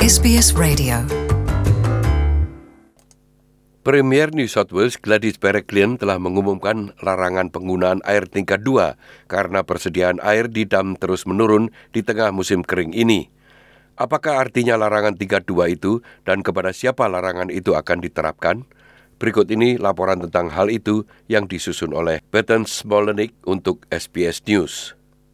SBS Radio. Premier New South Wales Gladys Berejiklian telah mengumumkan larangan penggunaan air tingkat 2 karena persediaan air di dam terus menurun di tengah musim kering ini. Apakah artinya larangan tingkat 2 itu dan kepada siapa larangan itu akan diterapkan? Berikut ini laporan tentang hal itu yang disusun oleh Bethan Smolenik untuk SBS News.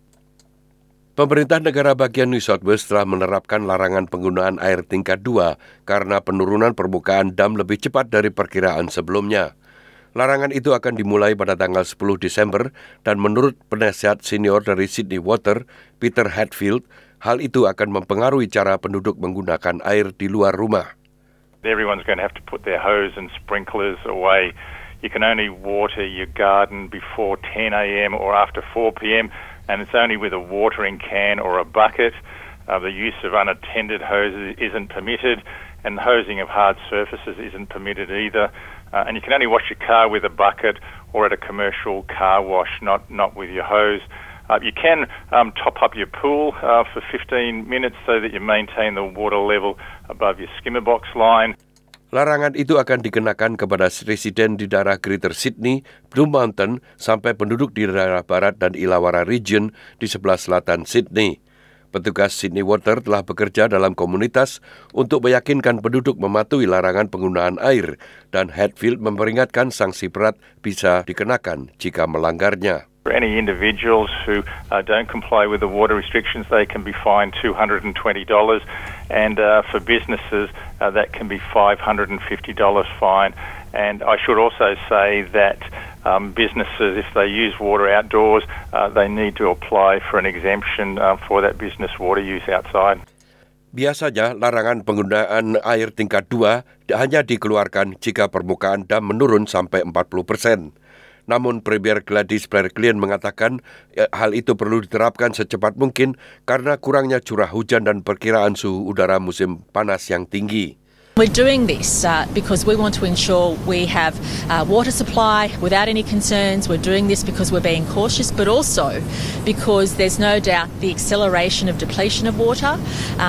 Pemerintah negara bagian New South Wales telah menerapkan larangan penggunaan air tingkat 2 karena penurunan permukaan dam lebih cepat dari perkiraan sebelumnya. Larangan itu akan dimulai pada tanggal 10 Desember dan menurut penasihat senior dari Sydney Water, Peter Hatfield, hal itu akan mempengaruhi cara penduduk menggunakan air di luar rumah. Everyone's going to have to put their hose and sprinklers away. You can only water your garden before 10 a.m. or after 4 p.m. and it's only with a watering can or a bucket. The use of unattended hoses isn't permitted, and the hosing of hard surfaces isn't permitted either. And you can only wash your car with a bucket or at a commercial car wash, not with your hose. You can top up your pool for 15 minutes so that you maintain the water level above your skimmer box line. Larangan itu akan dikenakan kepada residen di daerah Greater Sydney, Blue Mountain, sampai penduduk di daerah barat dan Illawarra Region di sebelah selatan Sydney. Petugas Sydney Water telah bekerja dalam komunitas untuk meyakinkan penduduk mematuhi larangan penggunaan air, dan Hatfield memperingatkan sanksi berat bisa dikenakan jika melanggarnya. For any individuals who don't comply with the water restrictions, they can be fined $220, and for businesses, that can be $550 fine. And I should also say that businesses, if they use water outdoors, they need to apply for an exemption for that business water use outside. Biasanya, larangan penggunaan air tingkat 2 hanya dikeluarkan jika permukaan dam menurun sampai 40%. Namun Premier Gladys Berejiklian mengatakan hal itu perlu diterapkan secepat mungkin karena kurangnya curah hujan dan perkiraan suhu udara musim panas yang tinggi. We're doing this because we want to ensure we have water supply without any concerns. We're doing this because we're being cautious, but also because there's no doubt the acceleration of depletion of water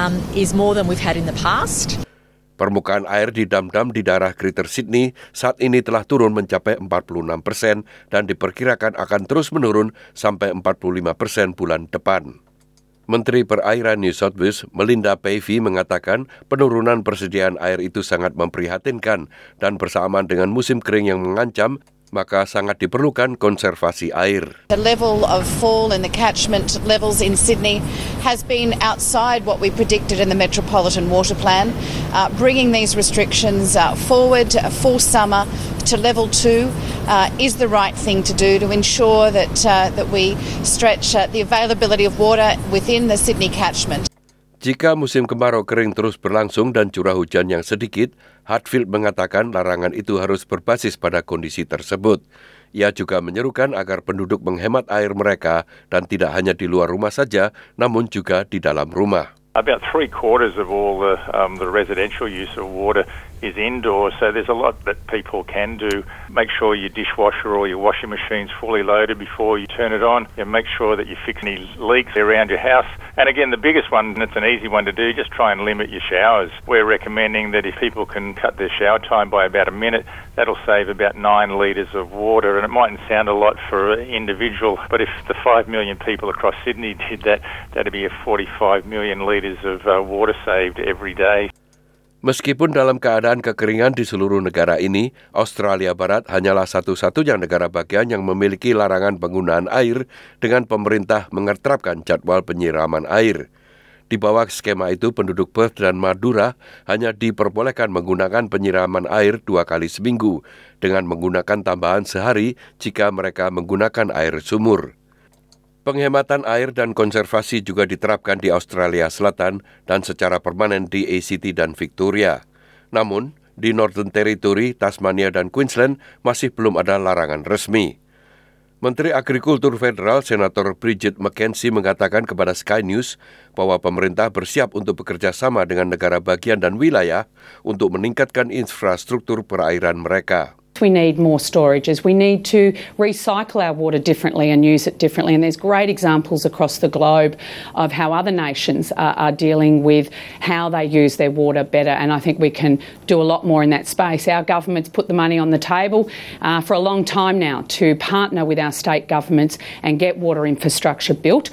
is more than we've had in the past. Permukaan air di dam-dam di daerah Greater Sydney saat ini telah turun mencapai 46% dan diperkirakan akan terus menurun sampai 45% bulan depan. Menteri Perairan New South Wales, Melinda Pavey, mengatakan penurunan persediaan air itu sangat memprihatinkan dan bersamaan dengan musim kering yang mengancam, maka sangat diperlukan konservasi air. The level of fall in the catchment levels in Sydney has been outside what we predicted in the Metropolitan Water Plan. Bringing these restrictions forward for summer to level 2 is the right thing to do to ensure that we stretch the availability of water within the Sydney catchment. Jika musim kemarau kering terus berlangsung dan curah hujan yang sedikit, Hatfield mengatakan larangan itu harus berbasis pada kondisi tersebut. Ia juga menyerukan agar penduduk menghemat air mereka dan tidak hanya di luar rumah saja, namun juga di dalam rumah. About 3/4 of all the residential use of water is indoors, so there's a lot that people can do. Make sure your dishwasher or your washing machine's fully loaded before you turn it on, and make sure that you fix any leaks around your house. And again, the biggest one, and it's an easy one to do, just try and limit your showers. We're recommending that if people can cut their shower time by about a minute, that'll save about 9 litres of water, and it mightn't sound a lot for an individual, but if the 5 million people across Sydney did that, that'd be a 45 million litres of water saved every day. Meskipun dalam keadaan kekeringan di seluruh negara ini, Australia Barat hanyalah satu-satunya negara bagian yang memiliki larangan penggunaan air dengan pemerintah mengeterapkan jadwal penyiraman air. Di bawah skema itu, penduduk Perth dan Madura hanya diperbolehkan menggunakan penyiraman air 2 kali seminggu dengan menggunakan tambahan sehari jika mereka menggunakan air sumur. Penghematan air dan konservasi juga diterapkan di Australia Selatan dan secara permanen di ACT dan Victoria. Namun, di Northern Territory, Tasmania dan Queensland masih belum ada larangan resmi. Menteri Agrikultur Federal, Senator Bridget McKenzie mengatakan kepada Sky News bahwa pemerintah bersiap untuk bekerja sama dengan negara bagian dan wilayah untuk meningkatkan infrastruktur perairan mereka. We need more storages. We need to recycle our water differently and use it differently. And there's great examples across the globe of how other nations are dealing with how they use their water better. And I think we can do a lot more in that space. Our government's put the money on the table for a long time now to partner with our state governments and get water infrastructure built.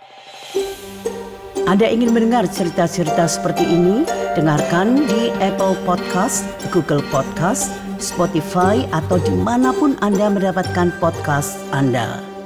Anda ingin mendengar cerita-cerita seperti ini? Dengarkan di Apple Podcast, Google Podcast, Spotify, atau dimanapun Anda mendapatkan podcast Anda.